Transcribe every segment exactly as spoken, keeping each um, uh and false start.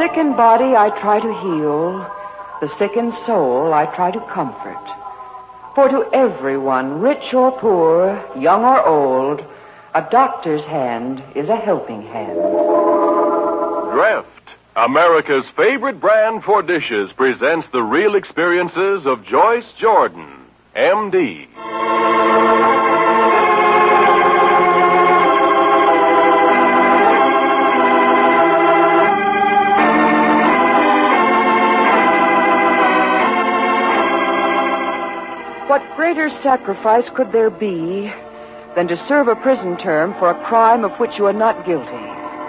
sickened body I try to heal, the sickened soul I try to comfort. For to everyone, rich or poor, young or old, a doctor's hand is a helping hand. Dreft, America's favorite brand for dishes, presents the real experiences of Joyce Jordan, M D. What greater sacrifice could there be than to serve a prison term for a crime of which you are not guilty?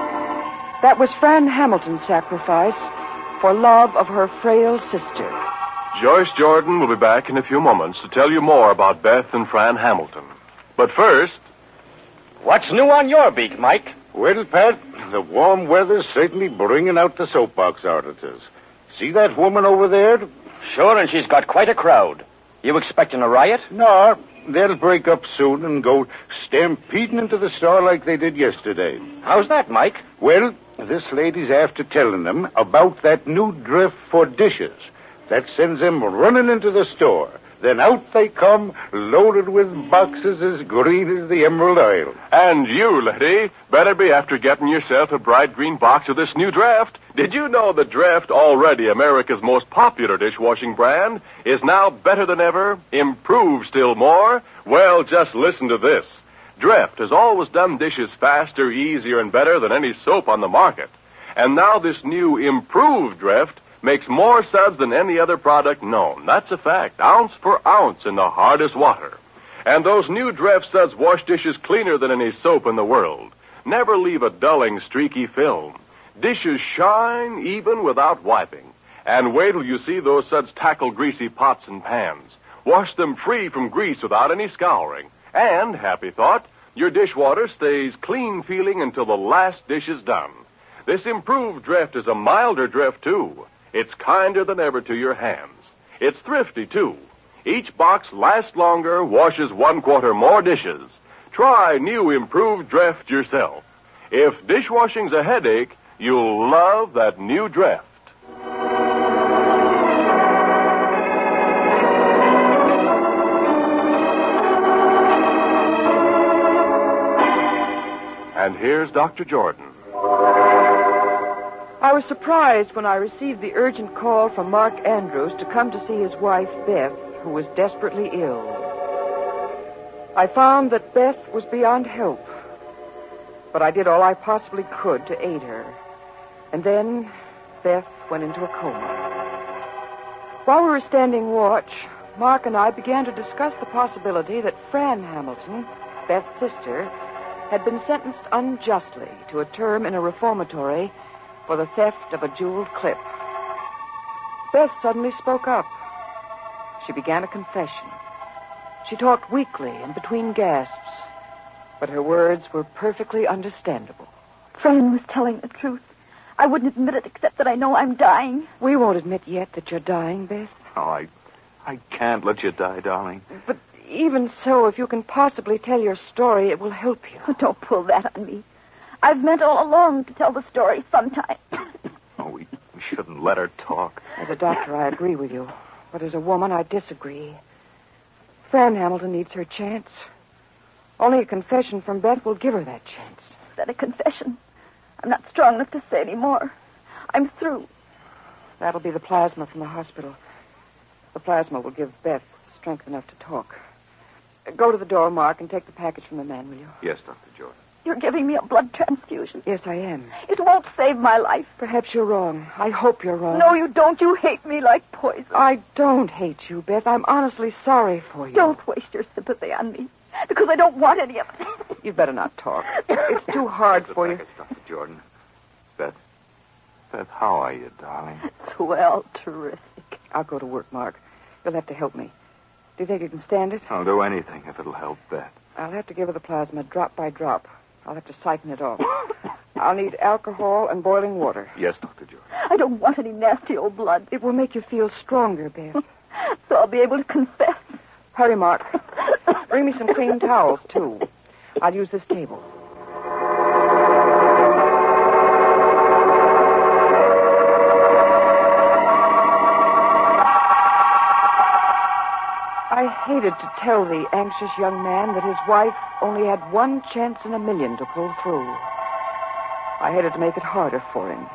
That was Fran Hamilton's sacrifice for love of her frail sister. Joyce Jordan will be back in a few moments to tell you more about Beth and Fran Hamilton. But first... What's new on your beak, Mike? Well, Pat, the warm weather's certainly bringing out the soapbox auditors. See that woman over there? Sure, and she's got quite a crowd. You expecting a riot? No, they'll break up soon and go stampeding into the store like they did yesterday. How's that, Mike? Well, this lady's after telling them about that new drift for dishes that sends them running into the store. Then out they come, loaded with boxes as green as the Emerald Isle. And you, Letty, better be after getting yourself a bright green box of this new Draft. Did you know that Draft, already America's most popular dishwashing brand, is now better than ever, improved still more? Well, just listen to this. Draft has always done dishes faster, easier, and better than any soap on the market. And now this new improved Draft makes more suds than any other product known. That's a fact, ounce for ounce in the hardest water. And those new Draft suds wash dishes cleaner than any soap in the world. Never leave a dulling, streaky film. Dishes shine even without wiping. And wait till you see those suds tackle greasy pots and pans. Wash them free from grease without any scouring. And, happy thought, your dishwater stays clean feeling until the last dish is done. This improved Draft is a milder Draft, too. It's kinder than ever to your hands. It's thrifty, too. Each box lasts longer, washes one quarter more dishes. Try new improved Draft yourself. If dishwashing's a headache, you'll love that new Draft. And here's Doctor Jordan. I was surprised when I received the urgent call from Mark Andrews to come to see his wife, Beth, who was desperately ill. I found that Beth was beyond help, but I did all I possibly could to aid her. And then Beth went into a coma. While we were standing watch, Mark and I began to discuss the possibility that Fran Hamilton, Beth's sister, had been sentenced unjustly to a term in a reformatory for the theft of a jeweled clip. Beth suddenly spoke up. She began a confession. She talked weakly and between gasps, but her words were perfectly understandable. Fran was telling the truth. I wouldn't admit it except that I know I'm dying. We won't admit yet that you're dying, Beth. Oh, I, I can't let you die, darling. But even so, if you can possibly tell your story, it will help you. Oh, don't pull that on me. I've meant all along to tell the story sometime. Oh, we, we shouldn't let her talk. As a doctor, I agree with you. But as a woman, I disagree. Fran Hamilton needs her chance. Only a confession from Beth will give her that chance. Is that a confession? I'm not strong enough to say any more. I'm through. That'll be the plasma from the hospital. The plasma will give Beth strength enough to talk. Go to the door, Mark, and take the package from the man, will you? Yes, Doctor Jordan. You're giving me a blood transfusion. Yes, I am. It won't save my life. Perhaps you're wrong. I hope you're wrong. No, you don't. You hate me like poison. I don't hate you, Beth. I'm honestly sorry for you. Don't waste your sympathy on me, because I don't want any of it. You'd better not talk. It's too hard Here's for the you. package, Doctor Jordan. Beth, Beth, how are you, darling? Swell, terrific. I'll go to work, Mark. You'll have to help me. Do you think you can stand it? I'll do anything if it'll help Beth. I'll have to give her the plasma drop by drop. I'll have to siphon it off. I'll need alcohol and boiling water. Yes, Doctor Jordan. I don't want any nasty old blood. It will make you feel stronger, Beth. So I'll be able to confess. Hurry, Mark. Bring me some clean towels, too. I'll use this table. hated to tell the anxious young man that his wife only had one chance in a million to pull through. I hated to make it harder for him.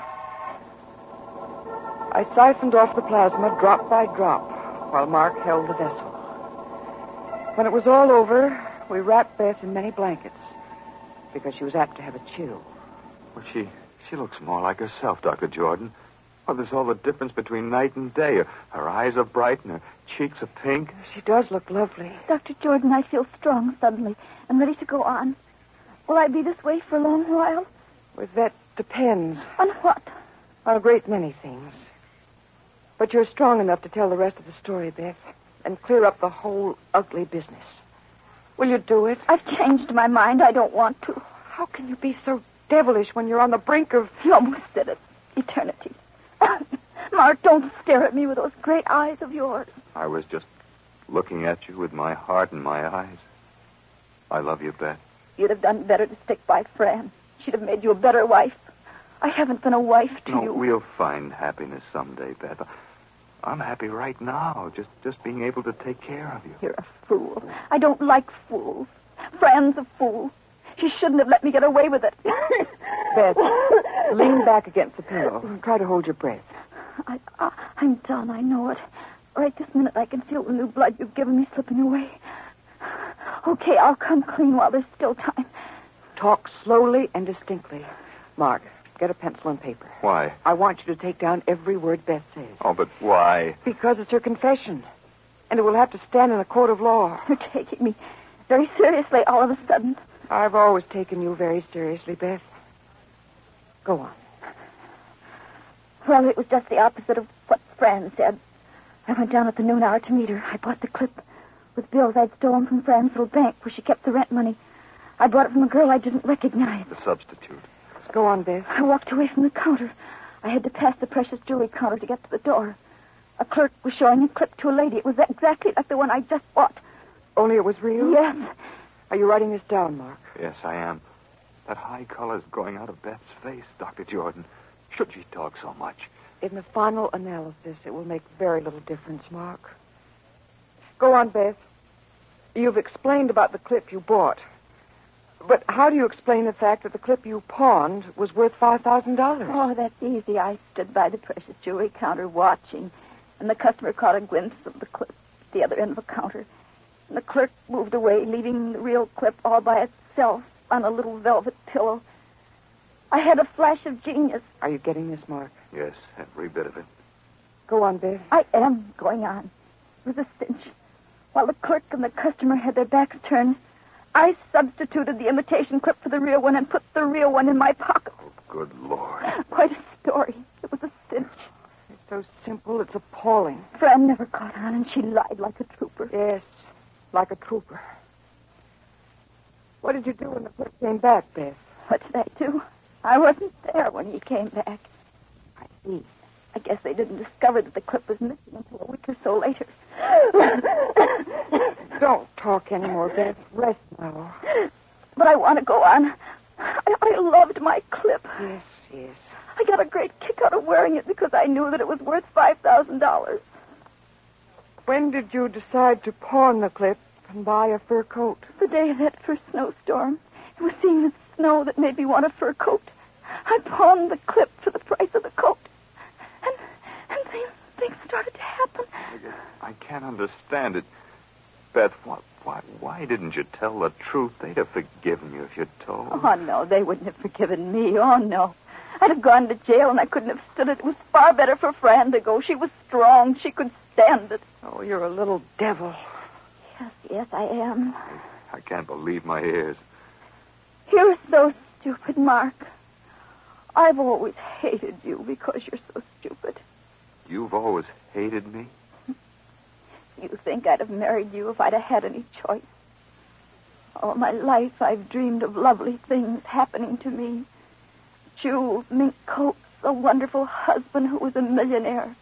I siphoned off the plasma drop by drop while Mark held the vessel. When it was all over, we wrapped Beth in many blankets because she was apt to have a chill. Well, she, she looks more like herself, Doctor Jordan. Well, there's all the difference between night and day. Her, her eyes are bright and her cheeks are pink. She does look lovely. Doctor Jordan, I feel strong suddenly and ready to go on. Will I be this way for a long while? Well, that depends. On what? On a great many things. But you're strong enough to tell the rest of the story, Beth, and clear up the whole ugly business. Will you do it? I've changed my mind. I don't want to. How can you be so devilish when you're on the brink of... You almost said it. Eternity. Mark, don't stare at me with those great eyes of yours. I was just looking at you with my heart in my eyes. I love you, Beth. You'd have done better to stick by Fran. She'd have made you a better wife. I haven't been a wife to no, you. We'll find happiness someday, Beth. I'm happy right now, just, just being able to take care of you. You're a fool. I don't like fools. Fran's a fool. She shouldn't have let me get away with it. Beth, lean back against the pillow and try to hold your breath. I, I, I'm done. I know it. Right this minute, I can feel the new blood you've given me slipping away. Okay, I'll come clean while there's still time. Talk slowly and distinctly. Mark, get a pencil and paper. Why? I want you to take down every word Beth says. Oh, but why? Because it's her confession. And it will have to stand in a court of law. You're taking me very seriously all of a sudden. I've always taken you very seriously, Beth. Go on. Well, it was just the opposite of what Fran said. I went down at the noon hour to meet her. I bought the clip with bills I'd stolen from Fran's little bank where she kept the rent money. I bought it from a girl I didn't recognize. The substitute. Go on, Beth. I walked away from the counter. I had to pass the precious jewelry counter to get to the door. A clerk was showing a clip to a lady. It was exactly like the one I just bought. Only it was real? Yes. Are you writing this down, Mark? Yes, I am. That high color's going out of Beth's face, Doctor Jordan. Should she talk so much? In the final analysis, it will make very little difference, Mark. Go on, Beth. You've explained about the clip you bought. But how do you explain the fact that the clip you pawned was worth five thousand dollars? Oh, that's easy. I stood by the precious jewelry counter watching, and the customer caught a glimpse of the clip at the other end of the counter. And the clerk moved away, leaving the real clip all by itself on a little velvet pillow. I had a flash of genius. Are you getting this, Mark? Yes, every bit of it. Go on, Beth. I am going on. It was a cinch. While the clerk and the customer had their backs turned, I substituted the imitation clip for the real one and put the real one in my pocket. Oh, good Lord. Quite a story. It was a cinch. It's so simple, it's appalling. Fran never caught on, and she lied like a trooper. Yes, like a trooper. What did you do when the clerk came back, Beth? What did I do? I wasn't there when he came back. I see. I guess they didn't discover that the clip was missing until a week or so later. Don't talk anymore, Beth. Rest now. But I want to go on. I, I loved my clip. Yes, yes. I got a great kick out of wearing it because I knew that it was worth five thousand dollars. When did you decide to pawn the clip and buy a fur coat? The day of that first snowstorm. It was seeing the snow that made me want a fur coat. I pawned the clip for the price of the coat. And and things, things started to happen. I can't understand it. Beth, what, why, why didn't you tell the truth? They'd have forgiven you if you'd told. Oh, no, they wouldn't have forgiven me. Oh, no. I'd have gone to jail and I couldn't have stood it. It was far better for Fran to go. She was strong. She could stand it. Oh, you're a little devil. Yes, yes, I am. I can't believe my ears. You're so stupid, Mark. I've always hated you because you're so stupid. You've always hated me? You think I'd have married you if I'd have had any choice. All my life I've dreamed of lovely things happening to me. Jewels, mink coats, a wonderful husband who was a millionaire.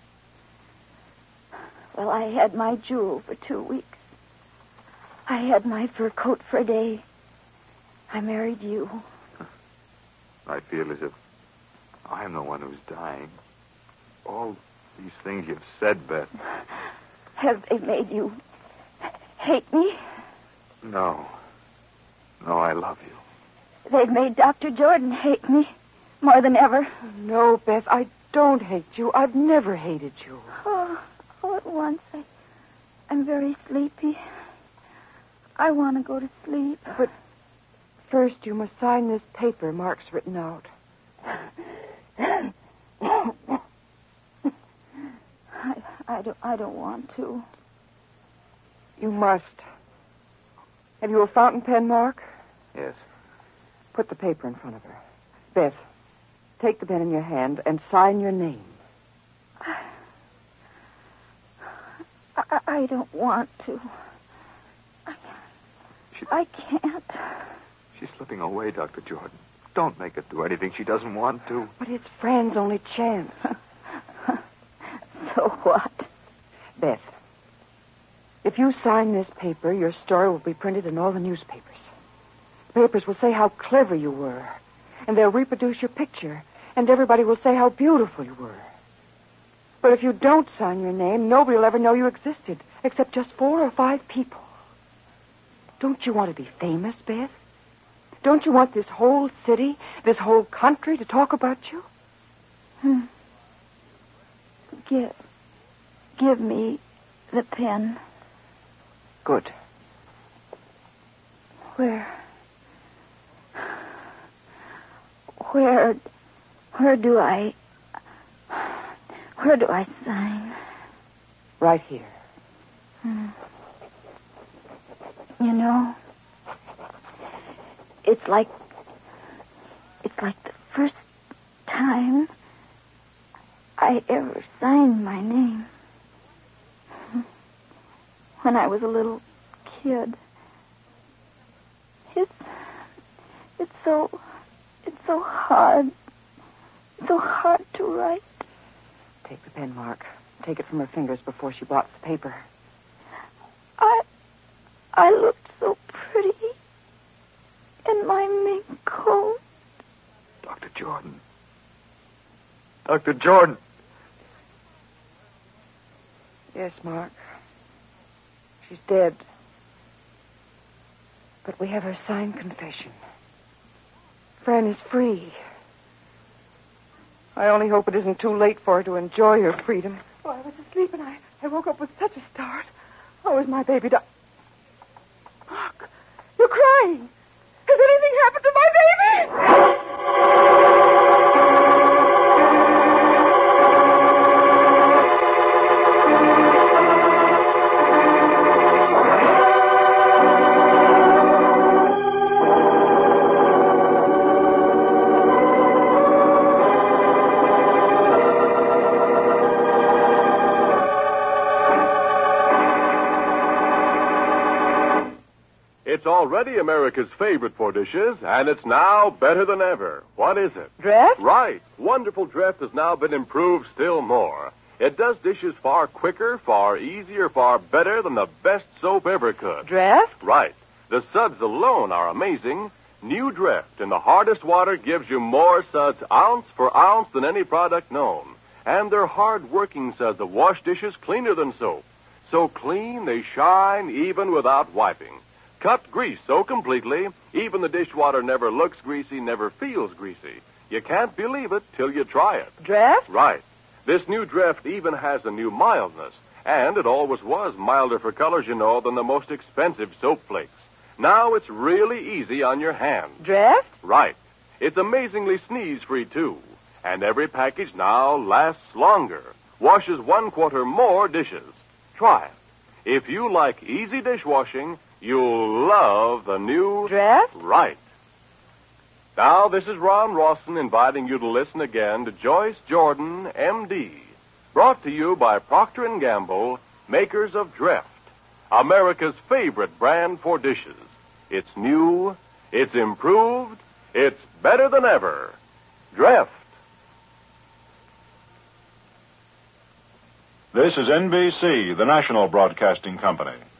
Well, I had my jewel for two weeks. I had my fur coat for a day. I married you. I feel as if I'm the one who's dying. All these things you've said, Beth. Have they made you... hate me? No. No, I love you. They've made Doctor Jordan hate me more than ever. No, Beth, I don't hate you. I've never hated you. Oh, all at once. I, I'm very sleepy. I want to go to sleep. But first you must sign this paper Mark's written out. I, I, don't, I don't want to. You must. Have you a fountain pen, Mark? Yes. Put the paper in front of her. Beth, take the pen in your hand and sign your name. I, I don't want to. I, she, I can't. She's slipping away, Doctor Jordan. Don't make her do anything she doesn't want to. But it's Fran's only chance. So what? Beth, if you sign this paper, your story will be printed in all the newspapers. The papers will say how clever you were, and they'll reproduce your picture, and everybody will say how beautiful you were. But if you don't sign your name, nobody will ever know you existed, except just four or five people. Don't you want to be famous, Beth? Don't you want this whole city, this whole country to talk about you? Hmm. Give, give me the pen. Good. Where, where, where do I, where do I sign? Right here. Hmm. You know, it's like, it's like the first time I ever signed my name. When I was a little kid. It's, it's so, it's so hard, so hard to write. Take the pen, Mark. Take it from her fingers before she blots the paper. I, I looked so pretty in my mink coat. Doctor Jordan. Doctor Jordan. Yes, Mark. She's dead. But we have her signed confession. Fran is free. I only hope it isn't too late for her to enjoy her freedom. Oh, I was asleep and I, I woke up with such a start. Oh, is my baby di- Mark, you're crying. Has anything happened to my baby? It's already America's favorite for dishes, and it's now better than ever. What is it? Dreft? Right. Wonderful Dreft has now been improved still more. It does dishes far quicker, far easier, far better than the best soap ever could. Dreft? Right. The suds alone are amazing. New Dreft in the hardest water gives you more suds ounce for ounce than any product known. And their hard-working suds that wash dishes cleaner than soap. So clean they shine even without wiping. Cut grease so completely, even the dishwater never looks greasy, never feels greasy. You can't believe it till you try it. Dreft? Right. This new Dreft even has a new mildness, and it always was milder for colors, you know, than the most expensive soap flakes. Now it's really easy on your hands. Dreft? Right. It's amazingly sneeze-free, too. And every package now lasts longer, washes one quarter more dishes. Try it. If you like easy dishwashing, you'll love the new... Dreft? Right. Now, this is Ron Rawson inviting you to listen again to Joyce Jordan, M D. Brought to you by Procter and Gamble, makers of Dreft, America's favorite brand for dishes. It's new, it's improved, it's better than ever. Dreft. This is N B C, the national broadcasting company.